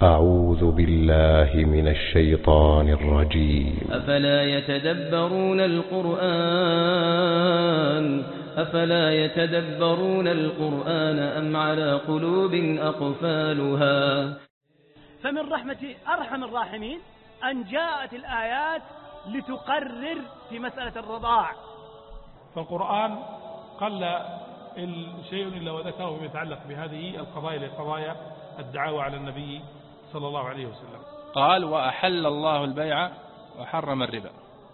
أعوذ بالله من الشيطان الرجيم. أفلا يتدبرون القرآن أم على قلوب أقفالها. فمن رحمة أرحم الراحمين أن جاءت الآيات لتقرر في مسألة الرضاع. فالقرآن قل شيء إلا وذكره يتعلق بهذه القضايا لقضايا الدعاوى على النبي صلى الله عليه وسلم. قال: وأحل الله البيع وحرم الربا،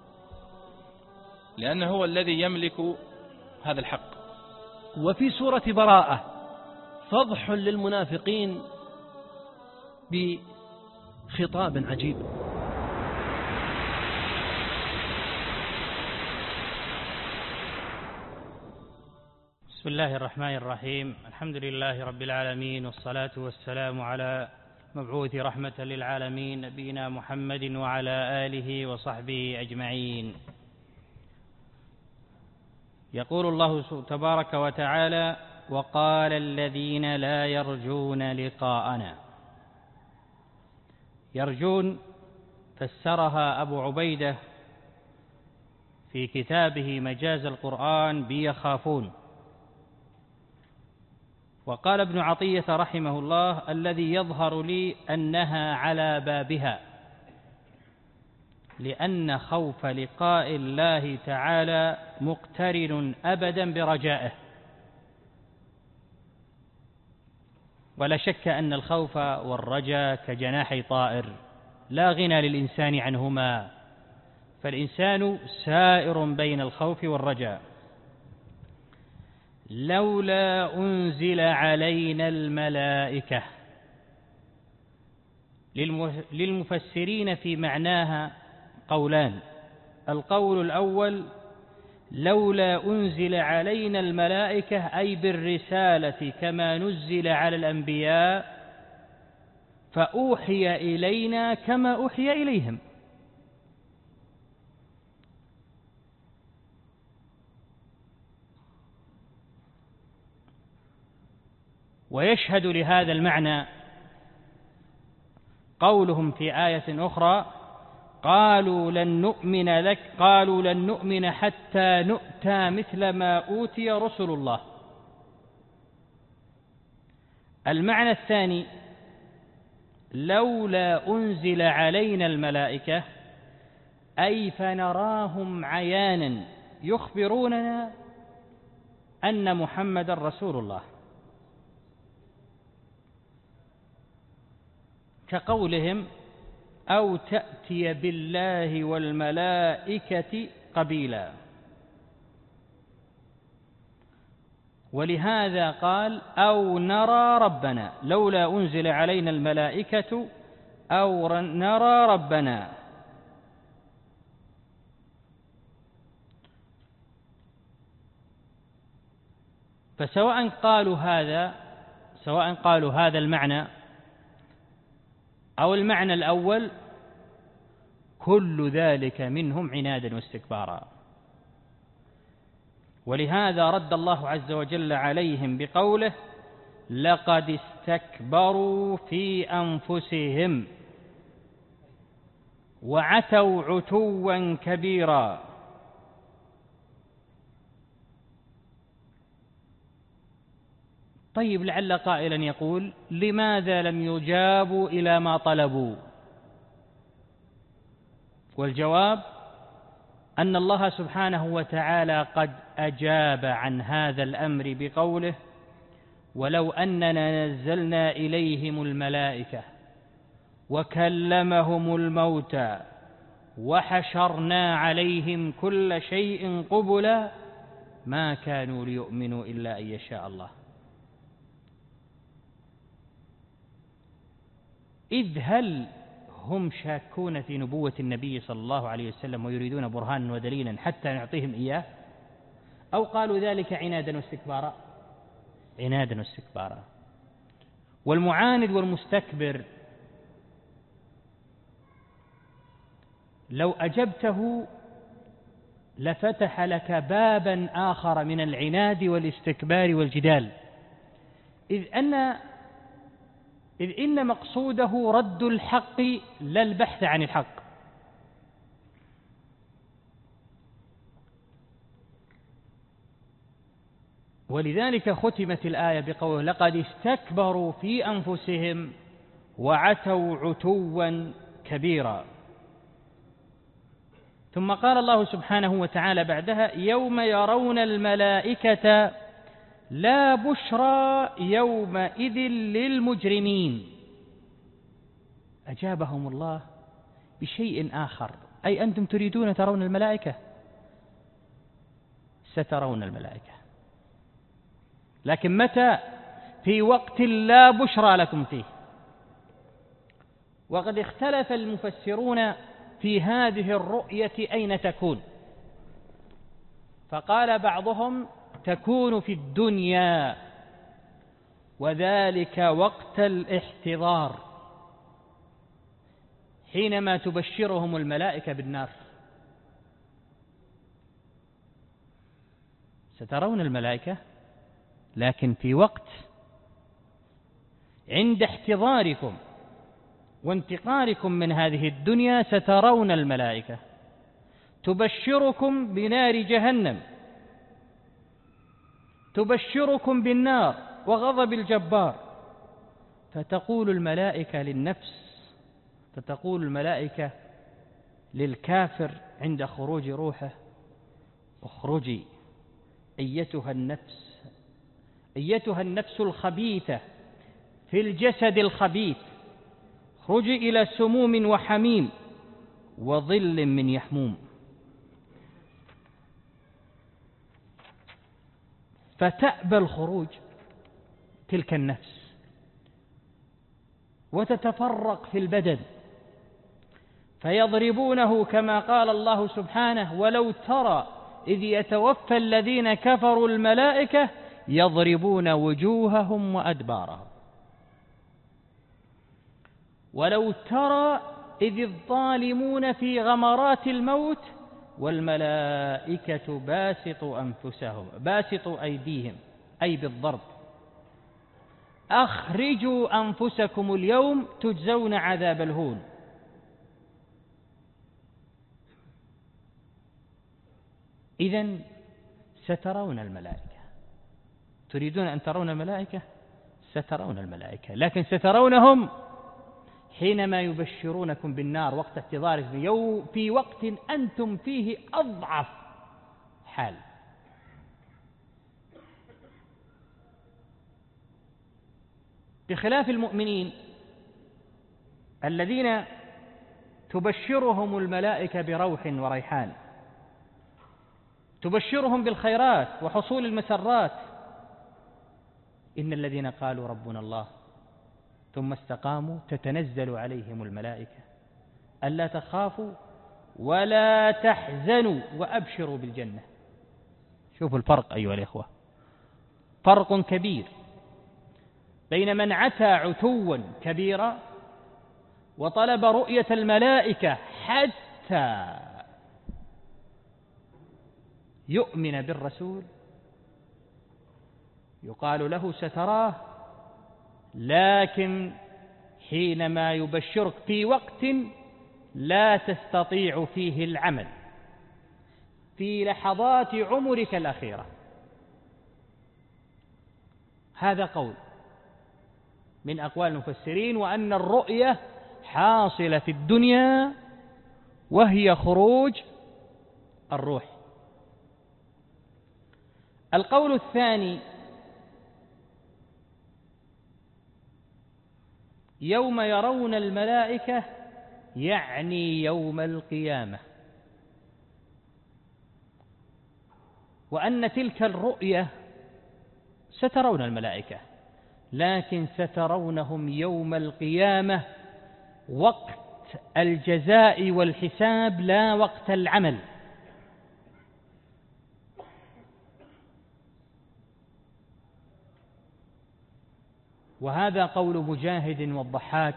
لأنه هو الذي يملك هذا الحق. وفي سورة براءة فضح للمنافقين بخطاب عجيب. بسم الله الرحمن الرحيم. الحمد لله رب العالمين، والصلاة والسلام على مبعوث رحمة للعالمين نبينا محمد وعلى آله وصحبه أجمعين. يقول الله تبارك وتعالى: وقال الذين لا يرجون لقاءنا. يرجون فسرها أبو عبيدة في كتابه مجاز القرآن بيخافون. وقال ابن عطية رحمه الله: الذي يظهر لي أنها على بابها، لأن خوف لقاء الله تعالى مقترن أبدا برجائه. ولا شك أن الخوف والرجاء كجناحي طائر لا غنى للإنسان عنهما، فالإنسان سائر بين الخوف والرجاء. لولا أنزل علينا الملائكة. للمفسرين في معناها قولان: القول الأول: لولا أنزل علينا الملائكة، أي بالرسالة كما نزل على الأنبياء، فأوحي إلينا كما أوحي إليهم. ويشهد لهذا المعنى قولهم في آية أخرى: قالوا لن نؤمن حتى نؤتى مثل ما أوتي رسل الله. المعنى الثاني: لولا أنزل علينا الملائكة، أي فنراهم عيانا يخبروننا أن محمد رسول الله، كقولهم: أو تأتي بالله والملائكة قبيلا. ولهذا قال: أو نرى ربنا. لولا أنزل علينا الملائكة أو نرى ربنا. فسواء قالوا هذا المعنى أو المعنى الأول، كل ذلك منهم عنادا واستكبارا. ولهذا رد الله عز وجل عليهم بقوله: لقد استكبروا في أنفسهم وعتوا عتوا كبيرا. طيب، لعل قائلا يقول: لماذا لم يجابوا إلى ما طلبوا؟ والجواب أن الله سبحانه وتعالى قد أجاب عن هذا الأمر بقوله: ولو أننا نزلنا إليهم الملائكة وكلمهم الموتى وحشرنا عليهم كل شيء قبلا ما كانوا ليؤمنوا إلا أن يشاء الله. إذ هل هم شاكون في نبوة النبي صلى الله عليه وسلم ويريدون برهانا ودليلا حتى نعطيهم إياه، أو قالوا ذلك عنادا واستكبارا؟ عنادا واستكبارا. والمعاند والمستكبر لو أجبته لفتح لك بابا آخر من العناد والاستكبار والجدال، إذ أن إذ إن مقصوده رد الحق لا البحث عن الحق. ولذلك ختمت الآية بقوله لقد استكبروا في أنفسهم وعتوا عتوا كبيرا. ثم قال الله سبحانه وتعالى بعدها يوم يرون الملائكة لا بشرى يومئذ للمجرمين. أجابهم الله بشيء آخر، أي أنتم تريدون ترون الملائكة؟ سترون الملائكة، لكن متى؟ في وقت لا بشرى لكم فيه. وقد اختلف المفسرون في هذه الرؤية أين تكون، فقال بعضهم تكون في الدنيا، وذلك وقت الاحتضار حينما تبشرهم الملائكة بالنار. سترون الملائكة، لكن في وقت عند احتضاركم وانتقالكم من هذه الدنيا سترون الملائكة تبشركم بنار جهنم، تبشركم بالنار وغضب الجبار، فتقول الملائكة للنفس، فتقول الملائكة للكافر عند خروج روحه اخرجي أيتها النفس الخبيثة في الجسد الخبيث، اخرجي إلى سموم وحميم وظل من يحموم. فتأبى الخروج تلك النفس وتتفرق في البدن، فيضربونه كما قال الله سبحانه ولو ترى إذ يتوفى الذين كفروا الملائكة يضربون وجوههم وأدبارهم. ولو ترى إذ الظالمون في غمرات الموت والملائكة باسطوا أيديهم، أي بالضرب، أخرجوا أنفسكم اليوم تجزون عذاب الهون. إذن سترون الملائكة. تريدون أن ترون الملائكة؟ سترون الملائكة، لكن سترونهم حينما يبشرونكم بالنار وقت احتضاركم، في وقت أنتم فيه أضعف حال. بخلاف المؤمنين الذين تبشرهم الملائكة بروح وريحان، تبشرهم بالخيرات وحصول المسرات. إن الذين قالوا ربنا الله ثم استقاموا تتنزل عليهم الملائكة ألا تخافوا ولا تحزنوا وأبشروا بالجنة. شوفوا الفرق أيها الإخوة، فرق كبير بين من عتى عتوا كبيرا وطلب رؤية الملائكة حتى يؤمن بالرسول، يقال له ستراه، لكن حينما يبشرك في وقت لا تستطيع فيه العمل، في لحظات عمرك الأخيرة. هذا قول من أقوال المفسرين، وأن الرؤية حاصلة في الدنيا وهي خروج الروح. القول الثاني يوم يرون الملائكة يعني يوم القيامة، وأن تلك الرؤية سترون الملائكة، لكن سترونهم يوم القيامة وقت الجزاء والحساب لا وقت العمل. وهذا قول مجاهد والضحاك،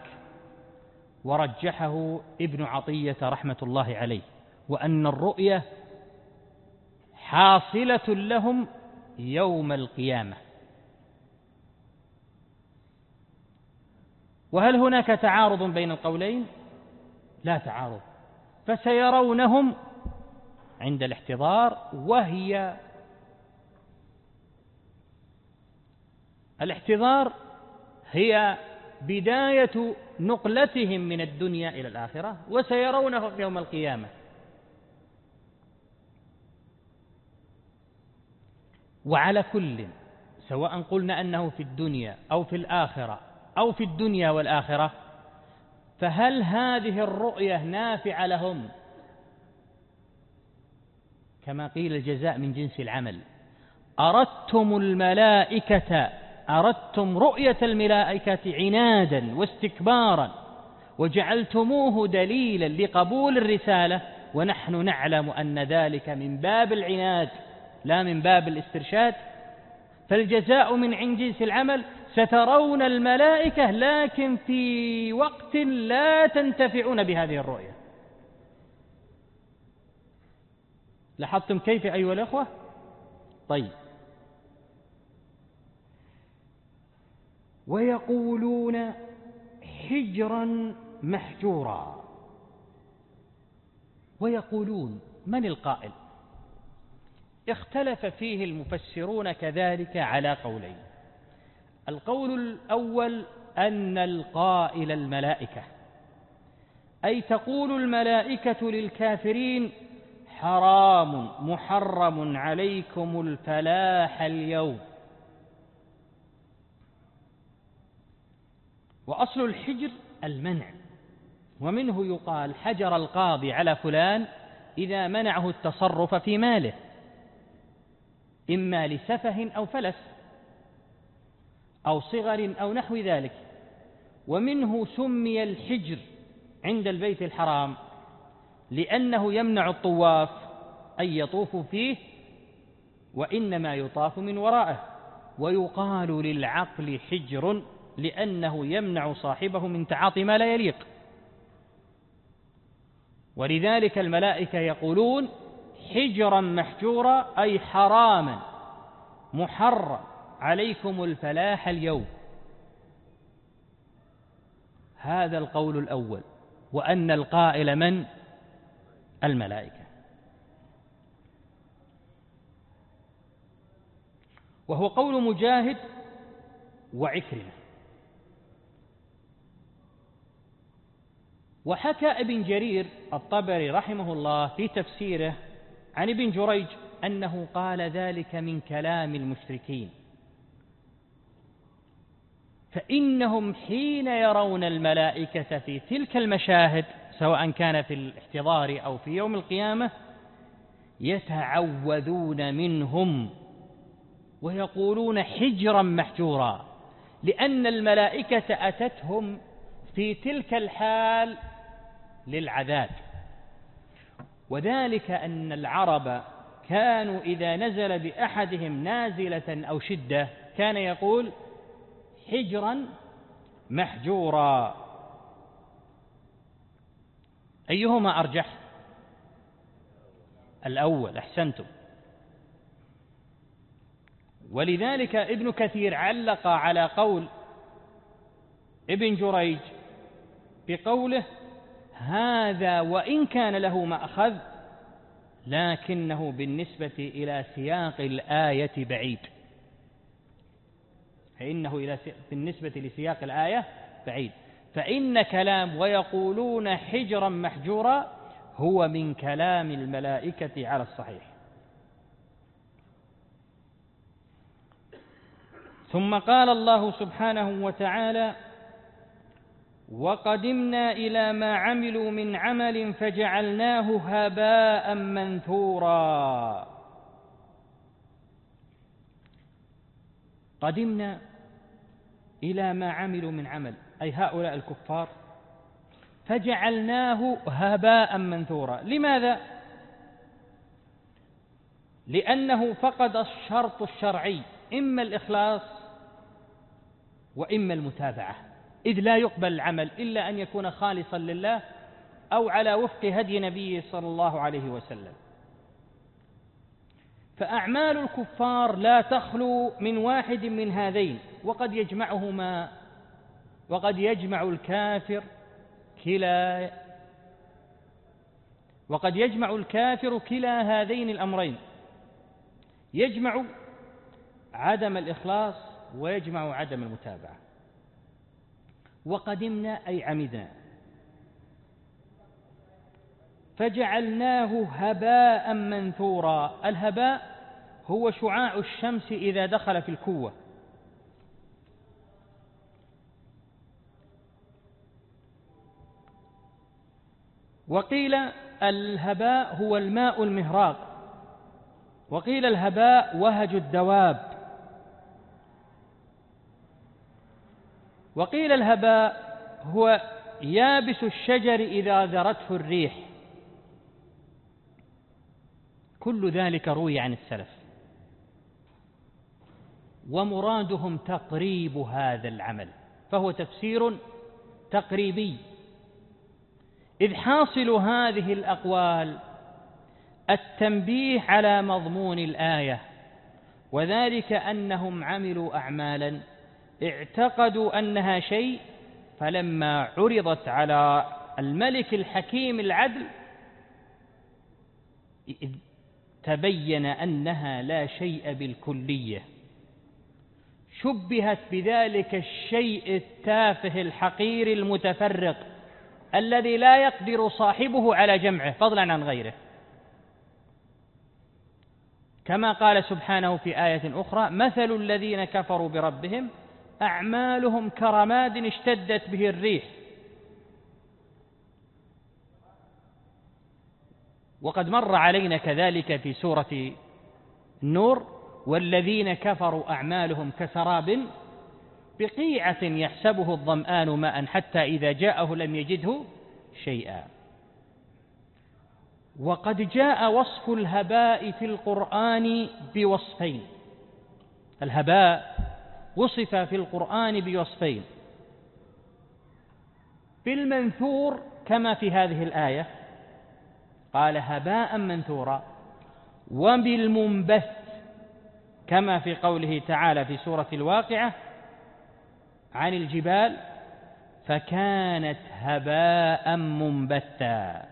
ورجحه ابن عطية رحمة الله عليه، وأن الرؤية حاصلة لهم يوم القيامة. وهل هناك تعارض بين القولين؟ لا تعارض. فسيرونهم عند الاحتضار، وهي الاحتضار هي بداية نقلتهم من الدنيا إلى الآخرة، وسيرونه يوم القيامة. وعلى كل، سواء قلنا أنه في الدنيا أو في الآخرة أو في الدنيا والآخرة، فهل هذه الرؤية نافعة لهم؟ كما قيل الجزاء من جنس العمل. أردتم رؤية الملائكة عنادا واستكبارا وجعلتموه دليلا لقبول الرسالة، ونحن نعلم أن ذلك من باب العناد لا من باب الاسترشاد، فالجزاء من عند جنس العمل. سترون الملائكة لكن في وقت لا تنتفعون بهذه الرؤية. لاحظتم كيف أيها الأخوة؟ طيب. ويقولون حجرا محجورا. ويقولون، من القائل؟ اختلف فيه المفسرون كذلك على قولين. القول الأول أن القائل الملائكة، أي تقول الملائكة للكافرين: حرام محرم عليكم الفلاح اليوم. وأصل الحجر المنع، ومنه يقال حجر القاضي على فلان إذا منعه التصرف في ماله، إما لسفه أو فلس أو صغر أو نحو ذلك. ومنه سمي الحجر عند البيت الحرام لأنه يمنع الطواف أن يطوفوا فيه، وإنما يطاف من ورائه. ويقال للعقل حجر لأنه يمنع صاحبه من تعاطي ما لا يليق. ولذلك الملائكة يقولون حجرا محجورا، أي حراما محرم عليكم الفلاح اليوم. هذا القول الأول، وأن القائل من؟ الملائكة. وهو قول مجاهد وعكرمة. وحكى ابن جرير الطبري رحمه الله في تفسيره عن ابن جريج أنه قال ذلك من كلام المشركين، فإنهم حين يرون الملائكة في تلك المشاهد سواء كان في الاحتضار أو في يوم القيامة يتعوذون منهم ويقولون حجرا محجورا، لأن الملائكة أتتهم في تلك الحال للعذاب. وذلك أن العرب كانوا إذا نزل بأحدهم نازلة أو شدة كان يقول حجرا محجورا. أيهما أرجح؟ الأول، أحسنتم. ولذلك ابن كثير علق على قول ابن جريج بقوله هذا وإن كان له مأخذ لكنه بالنسبة إلى سياق الآية بعيد، فإنه بالنسبة لسياق الآية بعيد، فإن كلام ويقولون حجرا محجورا هو من كلام الملائكة على الصحيح. ثم قال الله سبحانه وتعالى وقدمنا إلى ما عملوا من عمل فجعلناه هباء منثورا. قدمنا إلى ما عملوا من عمل، أي هؤلاء الكفار، فجعلناه هباء منثورا. لماذا؟ لأنه فقد الشرط الشرعي، إما الإخلاص وإما المتابعة، إذ لا يقبل العمل إلا أن يكون خالصا لله أو على وفق هدي نبيه صلى الله عليه وسلم. فأعمال الكفار لا تخلو من واحد من هذين، وقد وقد يجمع الكافر كلا هذين الأمرين، يجمع عدم الإخلاص ويجمع عدم المتابعة. وقدمنا أي عمدنا فجعلناه هباء منثورا. الهباء هو شعاع الشمس إذا دخل في الكوة، وقيل الهباء هو الماء المهراق، وقيل الهباء وهج الدواب، وقيل الهباء هو يابس الشجر إذا ذرته الريح. كل ذلك روي عن السلف، ومرادهم تقريب هذا العمل، فهو تفسير تقريبي، إذ حاصل هذه الأقوال التنبيه على مضمون الآية، وذلك أنهم عملوا أعمالا اعتقدوا أنها شيء، فلما عرضت على الملك الحكيم العدل تبين أنها لا شيء بالكلية، شبهت بذلك الشيء التافه الحقير المتفرق الذي لا يقدر صاحبه على جمعه فضلا عن غيره، كما قال سبحانه في آية أخرى: مثل الذين كفروا بربهم أعمالهم كرماد اشتدت به الريح. وقد مر علينا كذلك في سورة النور: والذين كفروا أعمالهم كسراب بقيعة يحسبه الظمآن ماء حتى إذا جاءه لم يجده شيئا. وقد جاء وصف الهباء في القرآن بوصفين، الهباء وصف في القرآن بوصفين: بالمنثور كما في هذه الآية قال هباء منثورا، وبالمنبث كما في قوله تعالى في سورة الواقعة عن الجبال فكانت هباء منبثا.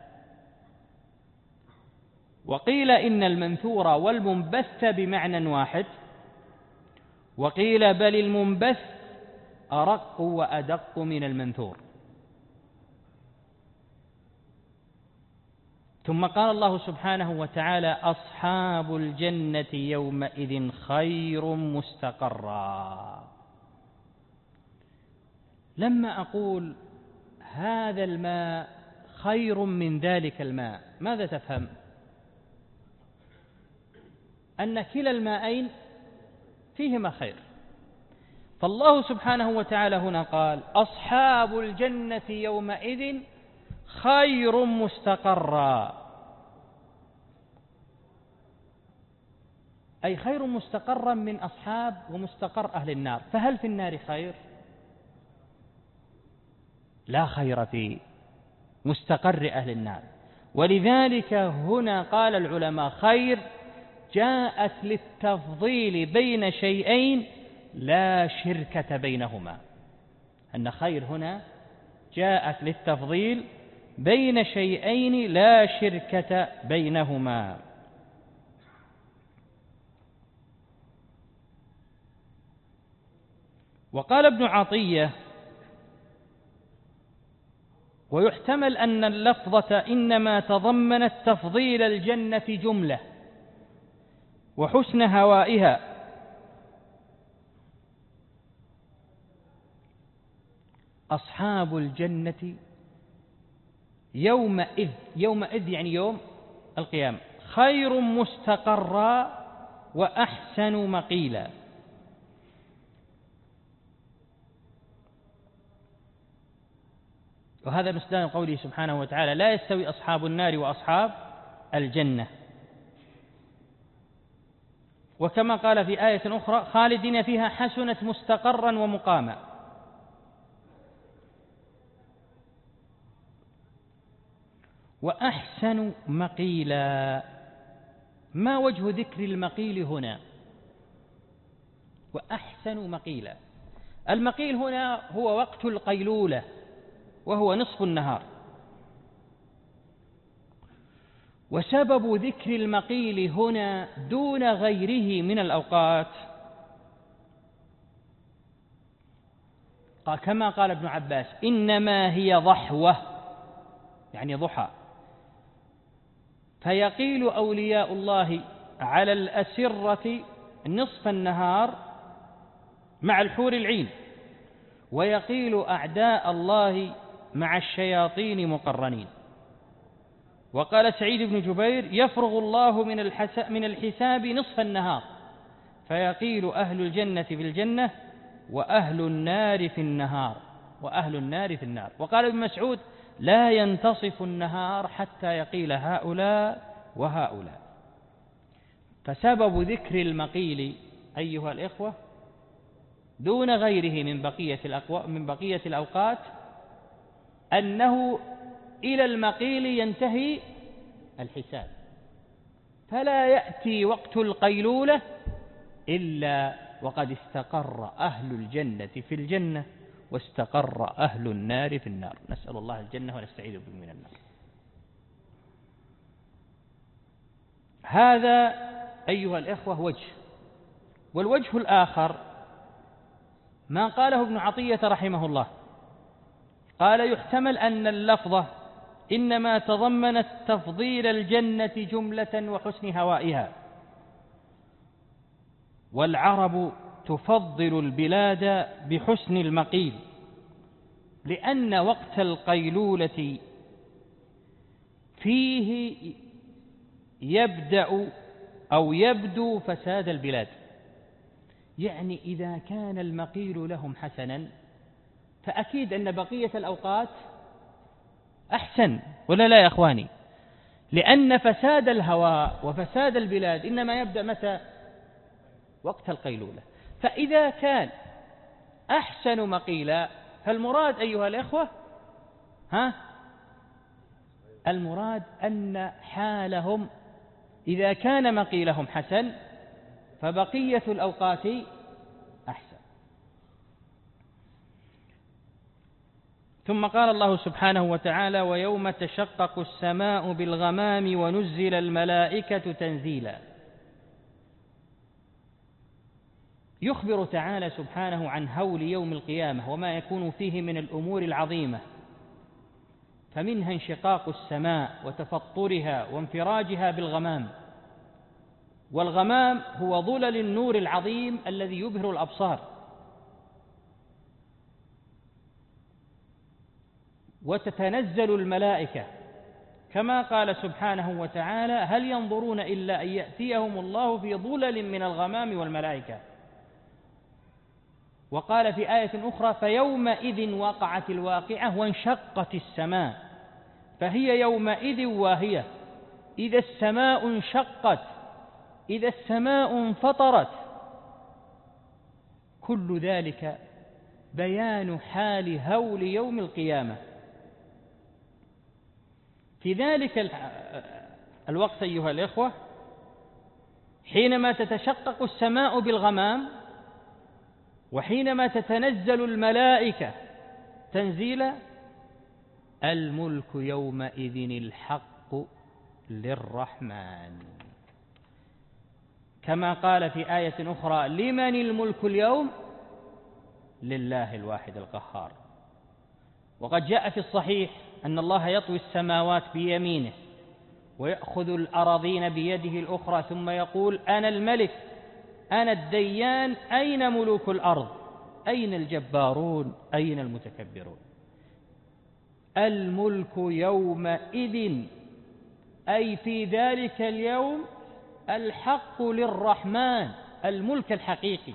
وقيل إن المنثور والمنبث بمعنى واحد، وقيل بل المنبث أرق وأدق من المنثور. ثم قال الله سبحانه وتعالى: أصحاب الجنة يومئذ خير مستقرا. لما أقول هذا الماء خير من ذلك الماء، ماذا تفهم؟ أن كلا الماءين فيهما خير. فالله سبحانه وتعالى هنا قال: أصحاب الجنة يومئذ خير مستقرا، أي خير مستقرا من أصحاب ومستقر أهل النار. فهل في النار خير؟ لا خير في مستقر أهل النار. ولذلك هنا قال العلماء: خير جاءت للتفضيل بين شيئين لا شركة بينهما، أن خير هنا جاءت للتفضيل بين شيئين لا شركة بينهما. وقال ابن عطية: ويحتمل أن اللفظة إنما تضمنت تفضيل الجنة جملة وحسن هوائها، أصحاب الجنة يومئذ يعني يوم القيامة خير مستقرا وأحسن مقيلا. وهذا مصداق قوله سبحانه وتعالى: لا يستوي أصحاب النار وأصحاب الجنة. وكما قال في آية أخرى: خالدين فيها حسنت مستقرا ومقاما. وأحسن مقيلا، ما وجه ذكر المقيل هنا؟ وأحسن مقيلا، المقيل هنا هو وقت القيلولة وهو نصف النهار. وسبب ذكر المقيل هنا دون غيره من الأوقات كما قال ابن عباس إنما هي ضحوة، يعني ضحى، فيقيل أولياء الله على الأسرة نصف النهار مع الحور العين، ويقيل أعداء الله مع الشياطين مقرنين. وقال سعيد بن جبير يفرغ الله من الحساب نصف النهار، فيقيل أهل الجنة في الجنة وأهل النار في النهار، وأهل النار في النار. وقال ابن مسعود لا ينتصف النهار حتى يقيل هؤلاء وهؤلاء. فسبب ذكر المقيل أيها الإخوة دون غيره من بقية الأوقات أنه إلى المقيل ينتهي الحساب، فلا يأتي وقت القيلولة إلا وقد استقر أهل الجنة في الجنة واستقر أهل النار في النار. نسأل الله الجنة ونستعيذ به من النار. هذا أيها الإخوة وجه. والوجه الآخر ما قاله ابن عطية رحمه الله، قال يحتمل أن اللفظة إنما تضمنت تفضيل الجنة جملة وحسن هوائها، والعرب تفضل البلاد بحسن المقيل، لأن وقت القيلولة فيه يبدأ أو يبدو فساد البلاد. يعني إذا كان المقيل لهم حسنا فأكيد أن بقية الأوقات أحسن، ولا لا يا أخواني؟ لأن فساد الهواء وفساد البلاد إنما يبدأ متى؟ وقت القيلولة. فإذا كان أحسن مقيلا فالمراد أيها الإخوة المراد أن حالهم إذا كان مقيلهم حسن فبقية الأوقات أحسن. ثم قال الله سبحانه وتعالى ويوم تشقق السماء بالغمام ونزل الملائكة تنزيلا. يخبر تعالى سبحانه عن هول يوم القيامة وما يكون فيه من الأمور العظيمة، فمنها انشقاق السماء وتفطرها وانفراجها بالغمام. والغمام هو ظلل النور العظيم الذي يبهر الأبصار. وتتنزل الملائكة كما قال سبحانه وتعالى هل ينظرون إلا أن يأتيهم الله في ظلل من الغمام والملائكة. وقال في آية أخرى فيومئذ وقعت الواقعة وانشقت السماء فهي يومئذ واهية إذا السماء انشقت إذا السماء انفطرت. كل ذلك بيان حال هول يوم القيامة. في ذلك الوقت أيها الإخوة حينما تتشقق السماء بالغمام وحينما تتنزل الملائكة تنزيلا الملك يومئذ الحق للرحمن، كما قال في آية أخرى لمن الملك اليوم لله الواحد القهار. وقد جاء في الصحيح أن الله يطوي السماوات بيمينه ويأخذ الأراضين بيده الأخرى ثم يقول أنا الملك أنا الديان أين ملوك الأرض أين الجبارون أين المتكبرون. الملك يومئذ أي في ذلك اليوم الحق للرحمن، الملك الحقيقي.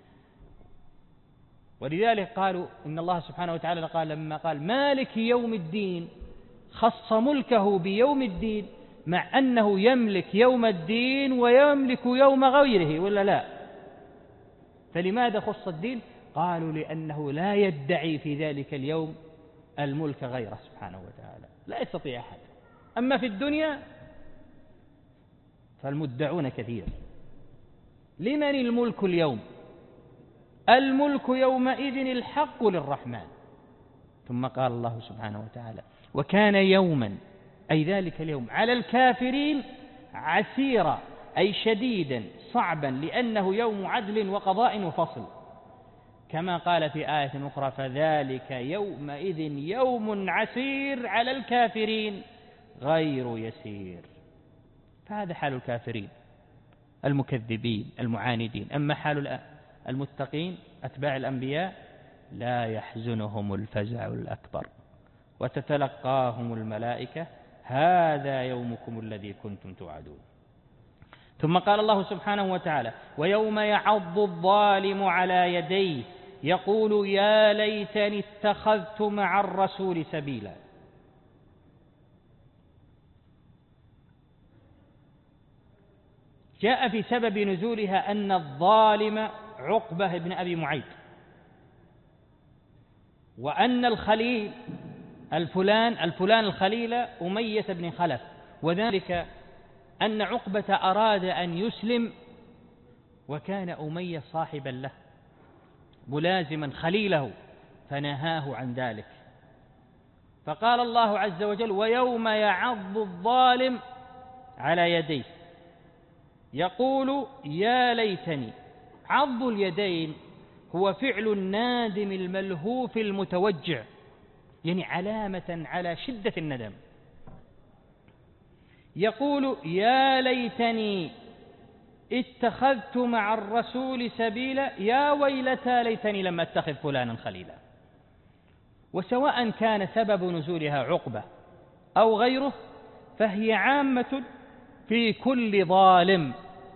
ولذلك قالوا إن الله سبحانه وتعالى قال لما قال مالك يوم الدين خص ملكه بيوم الدين مع أنه يملك يوم الدين ويملك يوم غيره ولا لا؟ فلماذا خص الدين؟ قالوا لأنه لا يدعي في ذلك اليوم الملك غيره سبحانه وتعالى، لا يستطيع أحد. أما في الدنيا فالمدعون كثير. لمن الملك اليوم؟ الملك يومئذ الحق للرحمن. ثم قال الله سبحانه وتعالى: وكان يوما، أي ذلك اليوم، على الكافرين عسيرا، أي شديدا صعبا، لأنه يوم عدل وقضاء وفصل، كما قال في آية أخرى: فذلك يومئذ يوم عسير على الكافرين غير يسير. فهذا حال الكافرين المكذبين المعاندين. أما حال المتقين أتباع الأنبياء: لا يحزنهم الفزع الأكبر وتتلقاهم الملائكة: هذا يومكم الذي كنتم توعدون. ثم قال الله سبحانه وتعالى: ويوم يعض الظالم على يديه يقول يا ليتني اتخذت مع الرسول سبيلا. جاء في سبب نزولها أن الظالم عقبة بن أبي معيط، وأن الخليل الفلان الخليل أمية بن خلف، وذلك أن عقبة أراد أن يسلم، وكان أمية صاحبا له ملازما خليله، فنهاه عن ذلك. فقال الله عز وجل: ويوم يعض الظالم على يديه يقول يا ليتني. عض اليدين هو فعل النادم الملهوف المتوجع، يعني علامة على شدة الندم. يقول يا ليتني اتخذت مع الرسول سبيلا، يا ويلتى ليتني لم أتخذ فلانا خليلا. وسواء كان سبب نزولها عقبة أو غيره فهي عامة في كل ظالم،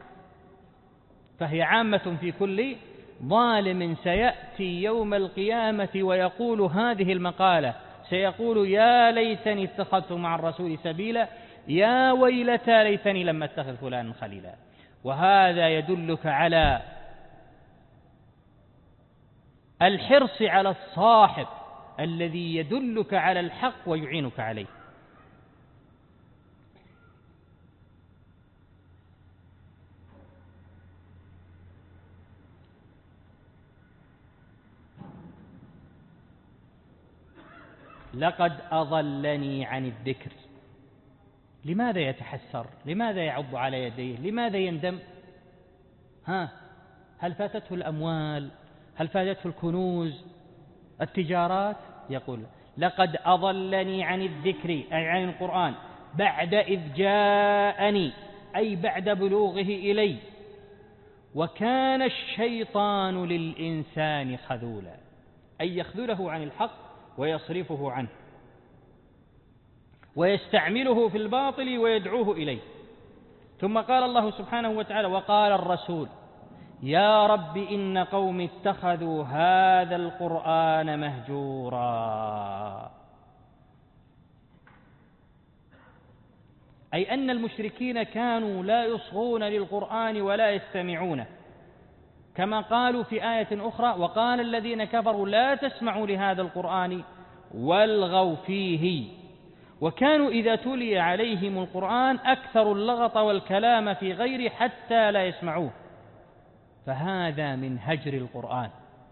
سيأتي يوم القيامة ويقول هذه المقالة، سيقول يا ليتني اتخذت مع الرسول سبيلا، يا ويلتى ليتني لم أتخذ فلانا خليلا. وهذا يدلك على الحرص على الصاحب الذي يدلك على الحق ويعينك عليه. لقد أضلني عن الذكر. لماذا يتحسر؟ لماذا يعض على يديه؟ لماذا يندم؟ هل فاتته الأموال؟ هل فاتته الكنوز؟ التجارات؟ يقول لقد أضلني عن الذكر، أي عن القرآن، بعد إذ جاءني، أي بعد بلوغه إلي، وكان الشيطان للإنسان خذولا، أي يخذله عن الحق ويصرفه عنه ويستعمله في الباطل ويدعوه إليه. ثم قال الله سبحانه وتعالى: وقال الرسول يا رب إن قوم اتخذوا هذا القرآن مهجورا. أي أن المشركين كانوا لا يصغون للقرآن ولا يستمعونه، كما قالوا في آية أخرى: وقال الذين كفروا لا تسمعوا لهذا القرآن والغوا فيه. وكانوا إذا تلي عليهم القرآن أكثر اللغط والكلام في غيره حتى لا يسمعوه، فهذا من هجر القرآن.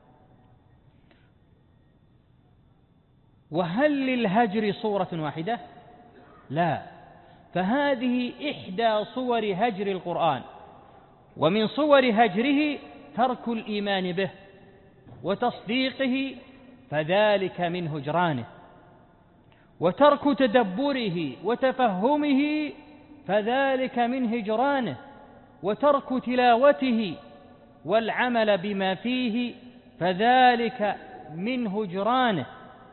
وهل للهجر صورة واحدة؟ لا، فهذه إحدى صور هجر القرآن. ومن صور هجره ترك الإيمان به وتصديقه، فذلك من هجرانه، وترك تدبره وتفهمه، فذلك من هجرانه، وترك تلاوته والعمل بما فيه، فذلك من هجرانه.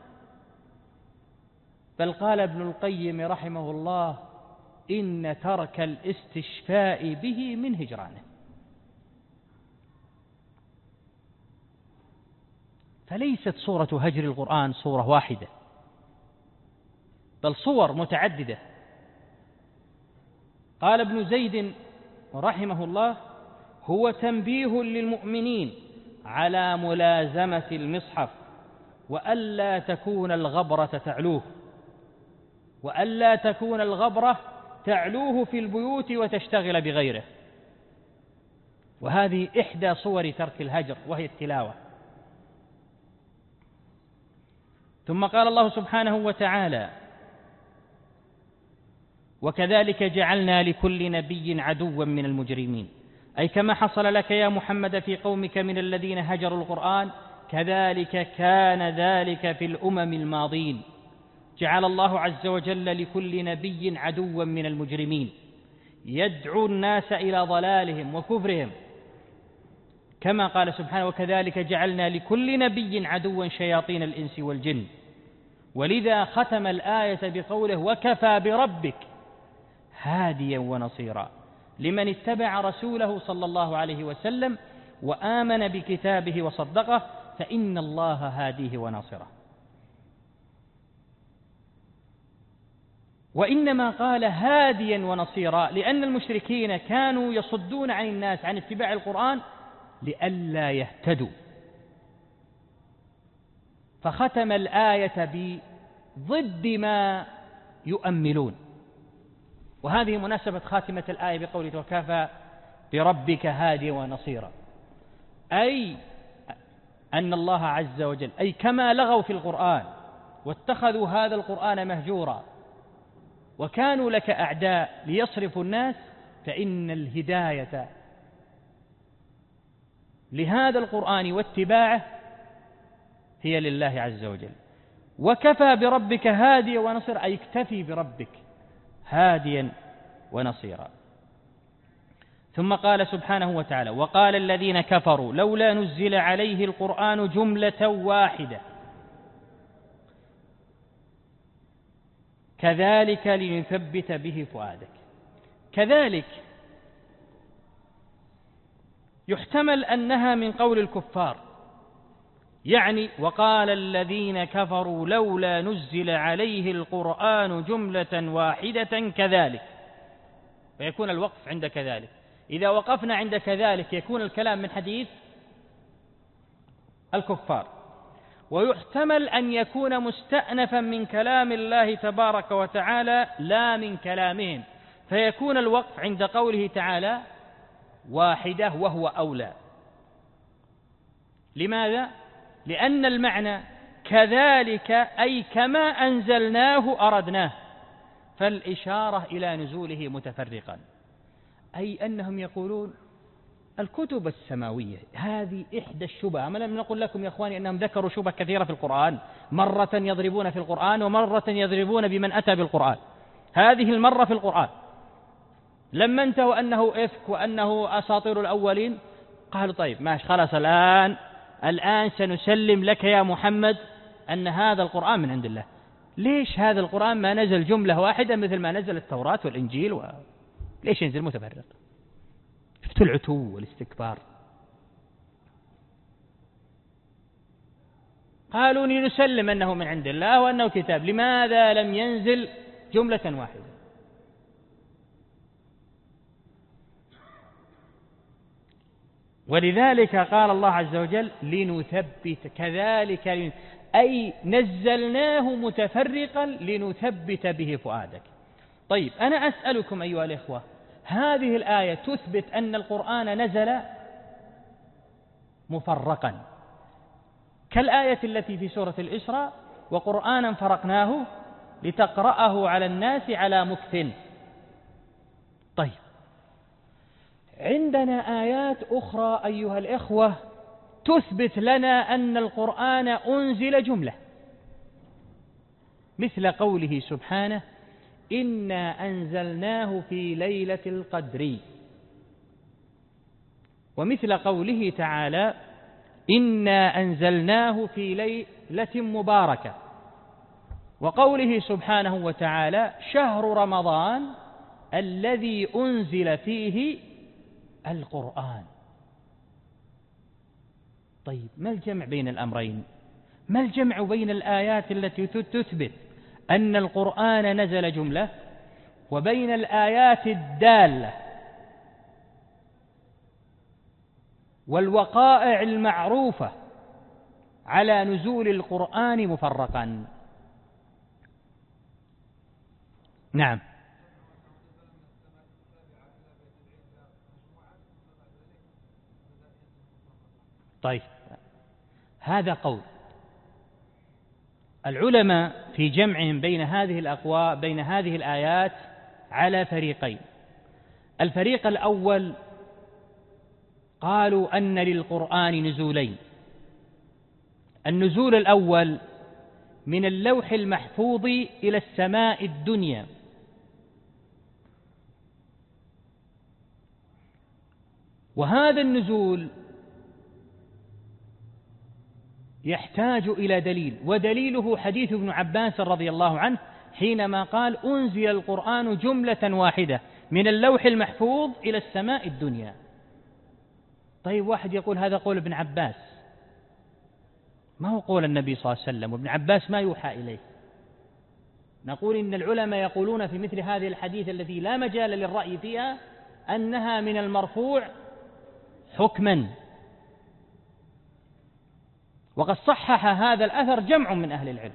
بل قال ابن القيم رحمه الله: إن ترك الاستشفاء به من هجرانه. فليست صورة هجر القرآن صورة واحدة، بل صور متعددة. قال ابن زيد رحمه الله: هو تنبيه للمؤمنين على ملازمة المصحف، وألا تكون الغبرة تعلوه في البيوت وتشتغل بغيره. وهذه إحدى صور ترك الهجر وهي التلاوة. ثم قال الله سبحانه وتعالى: وكذلك جعلنا لكل نبي عدوا من المجرمين، أي كما حصل لك يا محمد في قومك من الذين هجروا القرآن كذلك كان ذلك في الأمم الماضين. جعل الله عز وجل لكل نبي عدوا من المجرمين يدعو الناس إلى ضلالهم وكفرهم، كما قال سبحانه: وكذلك جعلنا لكل نبي عدوا شياطين الإنس والجن. ولذا ختم الآية بقوله: وكفى بربك هاديا ونصيرا لمن اتبع رسوله صلى الله عليه وسلم وآمن بكتابه وصدقه فإن الله هاديه وناصره. وإنما قال هاديا ونصيرا لأن المشركين كانوا يصدون عن الناس عن اتباع القرآن لئلا يهتدوا، فختم الآية بضد ما يؤملون. وهذه مناسبة خاتمة الآية بقوله: وكفى بربك هاديا ونصيرا، أي أن الله عز وجل أي كما لغوا في القرآن واتخذوا هذا القرآن مهجورا وكانوا لك أعداء ليصرفوا الناس، فإن الهداية لهذا القرآن واتباعه هي لله عز وجل. وكفى بربك هاديا ونصيرا، أي اكتفي بربك هاديا ونصيرا. ثم قال سبحانه وتعالى: وقال الذين كفروا لولا نزل عليه القرآن جملة واحدة كذلك لنثبت به فؤادك. كذلك يحتمل أنها من قول الكفار، يعني وقال الذين كفروا لولا نزل عليه القرآن جملة واحدة كذلك، ويكون الوقف عند كذلك. إذا وقفنا عند كذلك يكون الكلام من حديث الكفار. ويحتمل أن يكون مستأنفا من كلام الله تبارك وتعالى لا من كلامهم، فيكون الوقف عند قوله تعالى واحدة وهو أولى. لماذا؟ لأن المعنى كذلك أي كما أنزلناه أردناه، فالإشارة إلى نزوله متفرقا، أي أنهم يقولون الكتب السماوية هذه إحدى الشبه. أما لم نقل لكم يا أخواني أنهم ذكروا شبه كثيرة في القرآن، مرة يضربون في القرآن ومرة يضربون بمن أتى بالقرآن. هذه المرة في القرآن لما انتهوا أنه إفك وأنه أساطير الأولين قالوا طيب ماشي خلاص الآن سنسلم لك يا محمد أن هذا القرآن من عند الله. ليش هذا القرآن ما نزل جملة واحدة مثل ما نزل التوراة والإنجيل ليش ينزل متفرق؟ شفتوا العتو والاستكبار. قالوا نسلم أنه من عند الله وأنه كتاب، لماذا لم ينزل جملة واحدة؟ ولذلك قال الله عز وجل لنثبت كذلك، أي نزلناه متفرقا لنثبت به فؤادك. طيب أنا أسألكم أيها الإخوة، هذه الآية تثبت أن القرآن نزل مفرقا كالآية التي في سورة الإسراء: وقرآنا فرقناه لتقرأه على الناس على مكث. طيب عندنا آيات أخرى أيها الإخوة تثبت لنا أن القرآن أنزل جملة، مثل قوله سبحانه: إنا أنزلناه في ليلة القدر، ومثل قوله تعالى: إنا أنزلناه في ليلة مباركة، وقوله سبحانه وتعالى: شهر رمضان الذي أنزل فيه القرآن. طيب ما الجمع بين الأمرين؟ ما الجمع بين الآيات التي تثبت أن القرآن نزل جملة وبين الآيات الدالة والوقائع المعروفة على نزول القرآن مفرقا؟ نعم. طيب، هذا قول العلماء في جمعهم بين هذه الآيات على فريقين. الفريق الأول قالوا أن للقرآن نزولين. النزول الأول من اللوح المحفوظ إلى السماء الدنيا، وهذا النزول يحتاج إلى دليل، ودليله حديث ابن عباس رضي الله عنه حينما قال أنزل القرآن جملة واحدة من اللوح المحفوظ إلى السماء الدنيا. طيب، واحد يقول هذا قول ابن عباس، ما هو قول النبي صلى الله عليه وسلم، وابن عباس ما يوحى إليه. نقول إن العلماء يقولون في مثل هذه الحديث التي لا مجال للرأي فيها أنها من المرفوع حكما، وقد صحح هذا الأثر جمع من أهل العلم.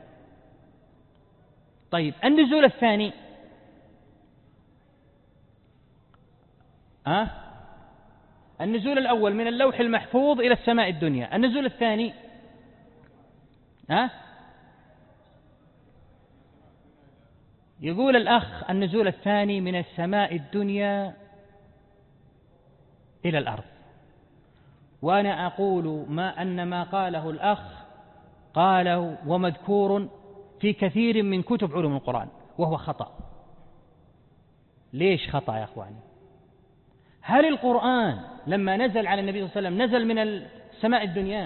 طيب، النزول الثاني النزول الأول من اللوح المحفوظ إلى السماء الدنيا، النزول الثاني يقول الأخ النزول الثاني من السماء الدنيا إلى الأرض. وأنا أقول ما قاله الأخ قاله ومذكور في كثير من كتب علوم القرآن، وهو خطأ. ليش خطأ يا أخواني؟ هل القرآن لما نزل على النبي صلى الله عليه وسلم نزل من السماء الدنيا؟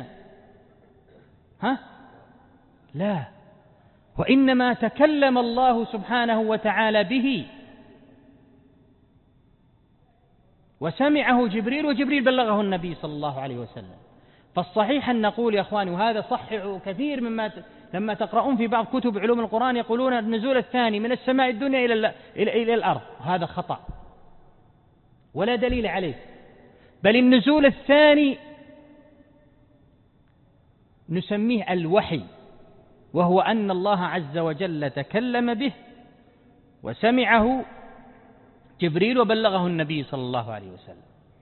لا، وإنما تكلم الله سبحانه وتعالى به، وسمعه جبريل، وجبريل بلغه النبي صلى الله عليه وسلم. فالصحيح أن نقول يا أخواني، وهذا صححوا كثير مما لما تقرؤون في بعض كتب علوم القرآن يقولون النزول الثاني من السماء الدنيا إلى الأرض، هذا خطأ ولا دليل عليه. بل النزول الثاني نسميه الوحي، وهو أن الله عز وجل تكلم به وسمعه جبريل وبلغه النبي صلى الله عليه وسلم.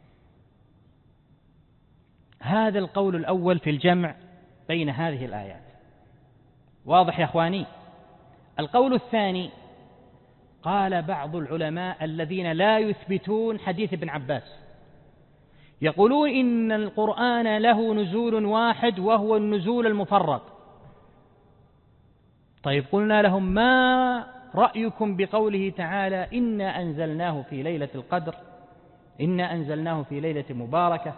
هذا القول الأول في الجمع بين هذه الآيات. واضح يا أخواني؟ القول الثاني قال بعض العلماء الذين لا يثبتون حديث ابن عباس، يقولون إن القرآن له نزول واحد وهو النزول المفرق. طيب، قلنا لهم ما رأيكم بقوله تعالى إنا أنزلناه في ليلة القدر، إنا أنزلناه في ليلة مباركة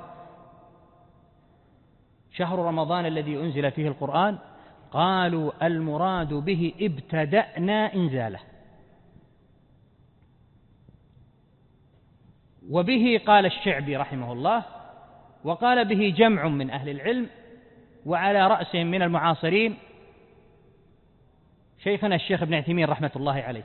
شهر رمضان الذي أنزل فيه القرآن؟ قالوا المراد به ابتدأنا إنزاله. وبه قال الشعبي رحمه الله، وقال به جمع من أهل العلم، وعلى رأسهم من المعاصرين شيخنا الشيخ ابن عثيمين رحمة الله عليه،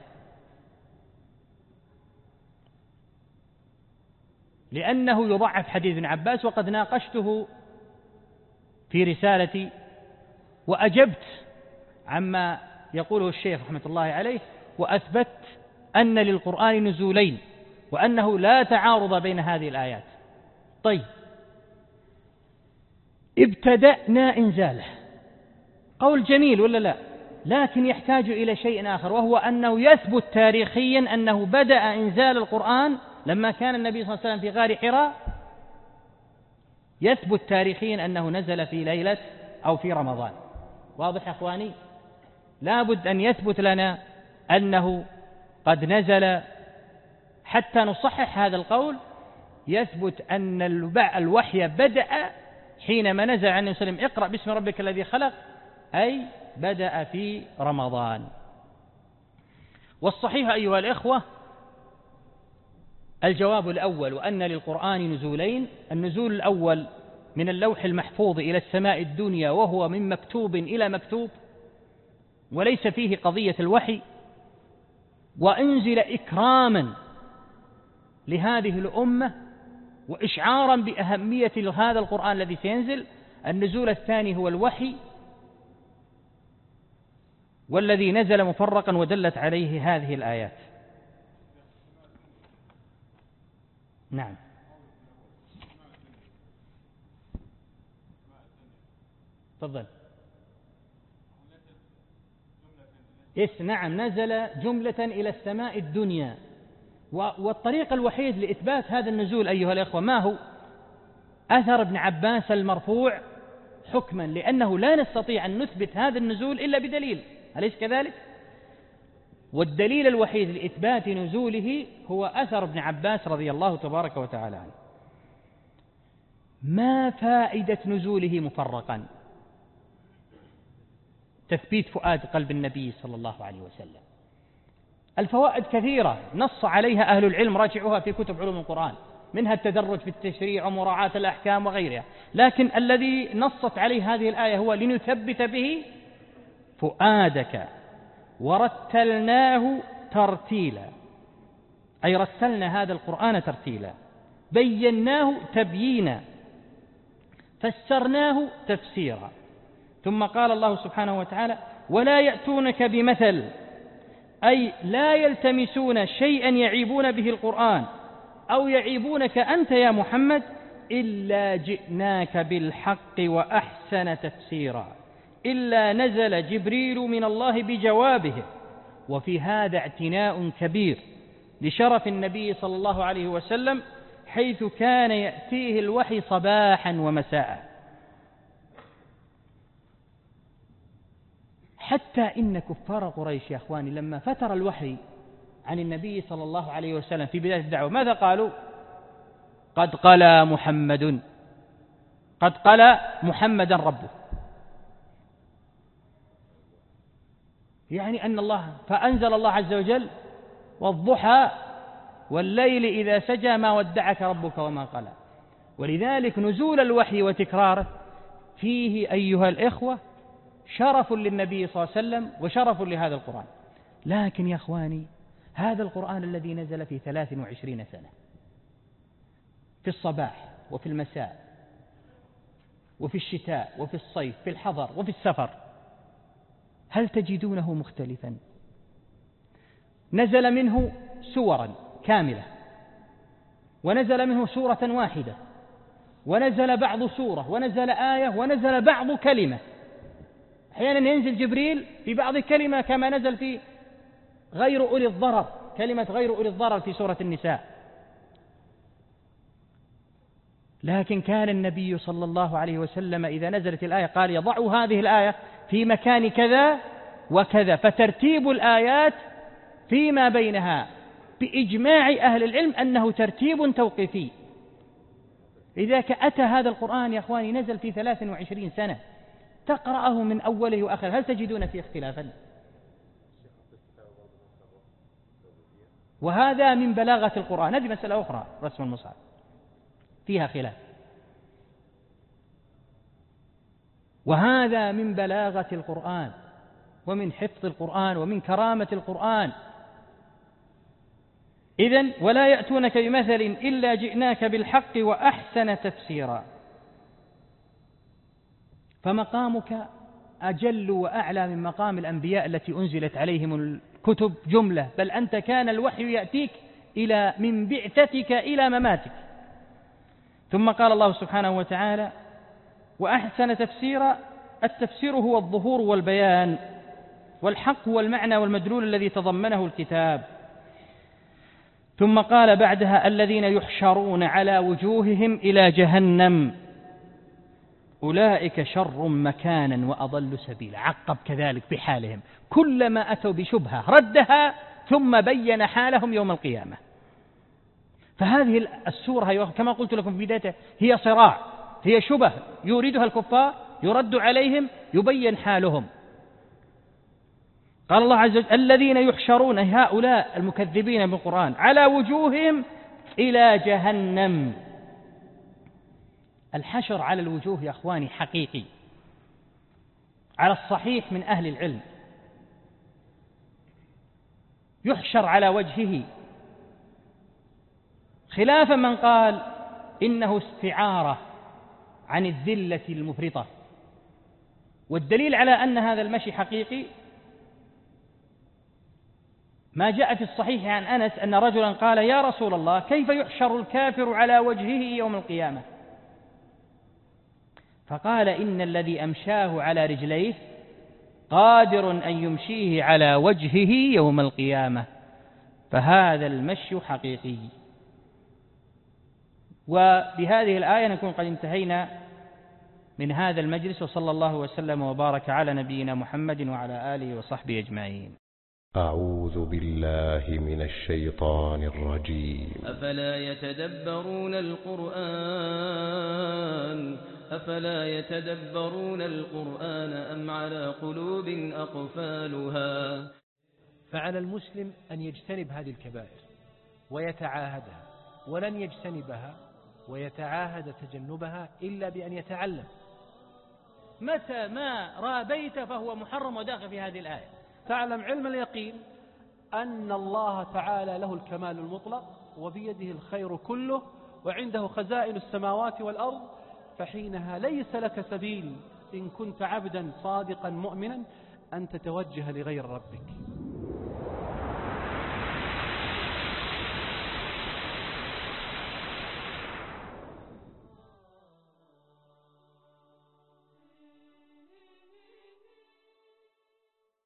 لأنه يضعف حديث ابن عباس، وقد ناقشته في رسالتي وأجبت عما يقوله الشيخ رحمة الله عليه، وأثبت أن للقرآن نزولين وأنه لا تعارض بين هذه الآيات. طيب، ابتدأنا إنزاله قول جميل ولا لا؟ لكن يحتاج إلى شيء آخر، وهو أنه يثبت تاريخيا أنه بدأ إنزال القرآن لما كان النبي صلى الله عليه وسلم في غار حراء. يثبت تاريخيا أنه نزل في ليلة أو في رمضان. واضح يا أخواني؟ لا بد أن يثبت لنا أنه قد نزل حتى نصحح هذا القول. يثبت أن الوحي بدأ حينما نزل عن النبي صلى الله عليه وسلم اقرأ باسم ربك الذي خلق، أي بدأ في رمضان. والصحيح أيها الإخوة الجواب الأول، وأن للقرآن نزولين. النزول الأول من اللوح المحفوظ إلى السماء الدنيا، وهو من مكتوب إلى مكتوب، وليس فيه قضية الوحي، وأنزل إكراما لهذه الأمة وإشعارا بأهمية هذا القرآن الذي سينزل. النزول الثاني هو الوحي، والذي نزل مفرقا ودلت عليه هذه الآيات. نعم. تفضل. نعم، نزل جملة إلى السماء الدنيا. والطريق الوحيد لإثبات هذا النزول أيها الأخوة ما هو؟ أثر ابن عباس المرفوع حكما، لأنه لا نستطيع أن نثبت هذا النزول إلا بدليل، أليس كذلك؟ والدليل الوحيد لإثبات نزوله هو أثر ابن عباس رضي الله تبارك وتعالى عنه. ما فائدة نزوله مفرقا؟ تثبيت فؤاد قلب النبي صلى الله عليه وسلم. الفوائد كثيرة نص عليها أهل العلم، راجعوها في كتب علوم القرآن، منها التدرج في التشريع ومراعاة الأحكام وغيرها، لكن الذي نصت عليه هذه الآية هو لنثبت به فؤادك ورتلناه ترتيلا، أي رتلنا هذا القرآن ترتيلا، بيناه تبيينا، فسرناه تفسيرا. ثم قال الله سبحانه وتعالى: ولا يأتونك بمثل، أي لا يلتمسون شيئا يعيبون به القرآن أو يعيبونك أنت يا محمد إلا جئناك بالحق وأحسن تفسيرا، إلا نزل جبريل من الله بجوابه. وفي هذا اعتناء كبير لشرف النبي صلى الله عليه وسلم، حيث كان يأتيه الوحي صباحا ومساء، حتى إن كفار قريش يا أخواني لما فتر الوحي عن النبي صلى الله عليه وسلم في بداية الدعوة ماذا قالوا؟ قد قلى محمد، قد قلى محمدا ربه، يعني أن الله، فأنزل الله عز وجل: والضحى والليل إذا سجى ما ودعك ربك وما قلى. ولذلك نزول الوحي وتكراره فيه أيها الإخوة شرف للنبي صلى الله عليه وسلم وشرف لهذا القرآن. لكن يا أخواني هذا القرآن الذي نزل في 23 سنة، في الصباح وفي المساء وفي الشتاء وفي الصيف، في الحضر وفي السفر، هل تجدونه مختلفا؟ نزل منه سورا كاملة، ونزل منه سورة واحدة، ونزل بعض سورة، ونزل آية، ونزل بعض كلمة. أحيانا ينزل جبريل في بعض كلمة كما نزل في غير أولي الضرر، كلمة غير أولي الضرر في سورة النساء. لكن كان النبي صلى الله عليه وسلم إذا نزلت الآية قال: يضع هذه الآية في مكان كذا وكذا، فترتيب الآيات فيما بينها بإجماع أهل العلم أنه ترتيب توقيفي. إذا أتى هذا القرآن يا أخواني نزل في 23 سنة، تقرأه من أوله وآخره، هل تجدون فيه اختلافا؟ وهذا من بلاغة القرآن. هذه مسألة أخرى، رسم المصحف فيها خلاف، وهذا من بلاغة القرآن ومن حفظ القرآن ومن كرامة القرآن. إذن ولا يأتونك بمثل إلا جئناك بالحق وأحسن تفسيرا. فمقامك أجل وأعلى من مقام الأنبياء التي أنزلت عليهم الكتب جملة، بل أنت كان الوحي يأتيك من بعثتك إلى مماتك. ثم قال الله سبحانه وتعالى: وأحسن تفسيرا. التفسير هو الظهور والبيان، والحق هو المعنى والمدلول الذي تضمنه الكتاب. ثم قال بعدها: الذين يحشرون على وجوههم إلى جهنم أولئك شر مكانا وأضل سبيلا. عقب كذلك بحالهم، كلما أتوا بشبهة ردها ثم بين حالهم يوم القيامة. فهذه السورة كما قلت لكم في بدايتها هي صراع، هي شبه يوردها الكفار، يرد عليهم، يبين حالهم. قال الله عز وجل: الذين يحشرون، هؤلاء المكذبين بالقرآن، على وجوههم إلى جهنم. الحشر على الوجوه يا أخواني حقيقي على الصحيح من أهل العلم، يحشر على وجهه، خلاف من قال إنه استعارة عن الذلة المفرطة. والدليل على أن هذا المشي حقيقي ما جاء في الصحيح عن أنس أن رجلا قال: يا رسول الله، كيف يحشر الكافر على وجهه يوم القيامة؟ فقال إن الذي أمشاه على رجليه قادر أن يمشيه على وجهه يوم القيامة، فهذا المشي حقيقي. وبهذه الآية نكون قد انتهينا من هذا المجلس، وصلى الله وسلم وبارك على نبينا محمد وعلى آله وصحبه أجمعين. أعوذ بالله من الشيطان الرجيم. أفلا يتدبرون القرآن أم على قلوب أقفالها. فعلى المسلم أن يجتنب هذه الكبائر ويتعاهدها، ولن يجتنبها ويتعاهد تجنبها إلا بأن يتعلم. متى ما رابيت فهو محرم وداخل في هذه الآية. تعلم علم اليقين أن الله تعالى له الكمال المطلق وبيده الخير كله وعنده خزائن السماوات والأرض، فحينها ليس لك سبيل إن كنت عبدا صادقا مؤمنا أن تتوجه لغير ربك.